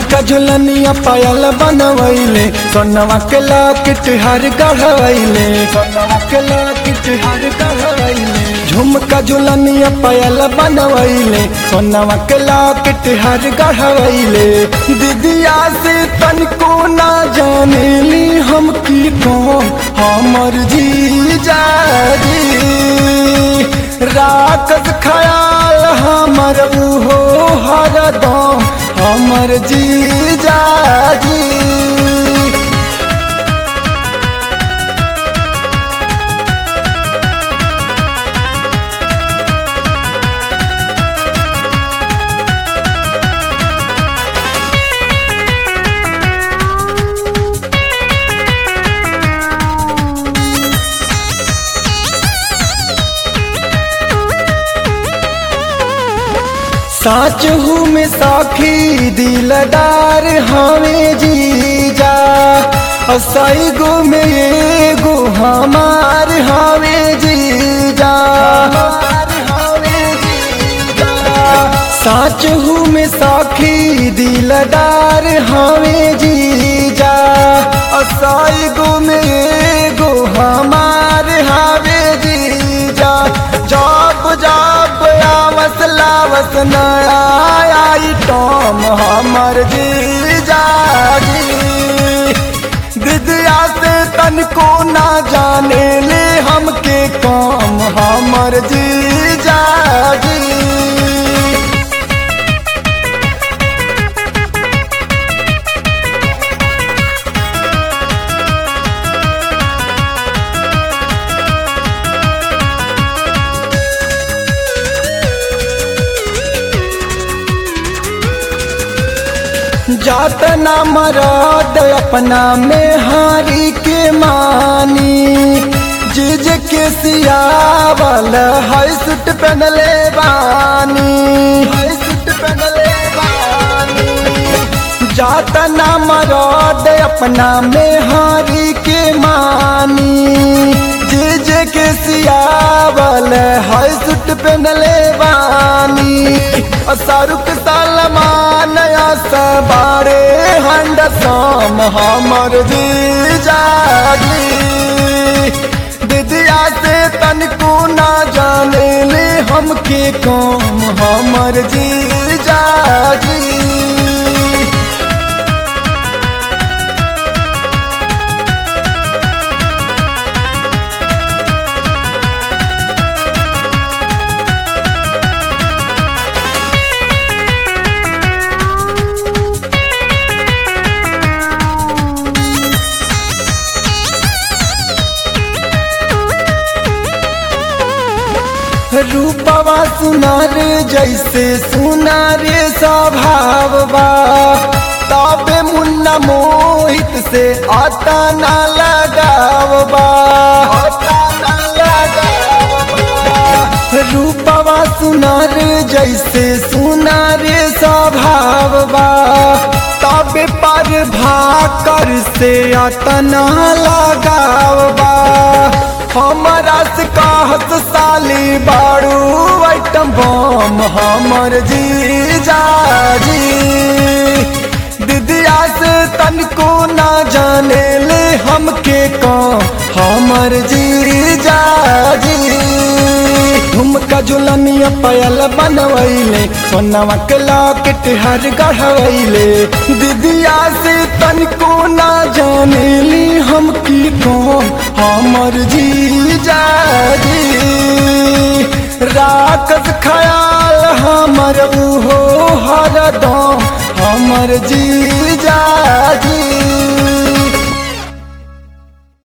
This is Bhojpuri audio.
झुमका झुलनिया पायल बनवैले सोनवा के लॉकेट हर गढ़वैले सोनवा के लॉकेट हर गढ़वैले झुमका झुलनिया पायल बनवैले सोनवा के लॉकेट हर गढ़वैले दीदिया से तनको ना जानेली हम की कौन हमर जीजा जी राखत ख्याल हमर उहो हरदम हमर जीजा जी। साच हूँ में साखी दिलदार हमें जीजा सही गो में एगो हमार हमें जीजा साच हूँ में साखी दिलदार हमें जीजा सही गो में एगो हमार हमें जीजा जब जब आवस लावस नया आइटम हमर जीजा जी दीदिया से तनको ना जाने ले हमके काम हमर जीजा जी। जात ना मराद अपना में हारी के मानी जिज के सियावल है सुट पहनले बानी है सुट पहनले बानी जात ना मराद अपना में हारी के मानी जिज के सियावल है सुट पहनले बानी शाहरुख सलमान बारे हंड शाम हमर जीजा जी दीदिया से तनको ना जाने ले हमके काम हमर जीजा जी। रूपवा सुनार जैसे सुनारे स्वभाव बा तबे मुन्ना मोहित से आता ना लगाव बा रूपवा सुनार जैसे सुनारे स्वभाव बा तबे पर भाकर से आता ना लगाव बा हमारा से कहत साली बाड़ू आइटम बम हमर जीजा जी दीदिया से तनको ना जाने ले हमके कौन हमर जीजा जी। झुमका झुलनिया पायल बनवैले सोनवा के लॉकेट हर गढ़वैले दीदिया से तनको ना जाने ली हम की कौन हमर जीजा जी राखत ख्याल हमर उहो हरदम हमर जीजा जी।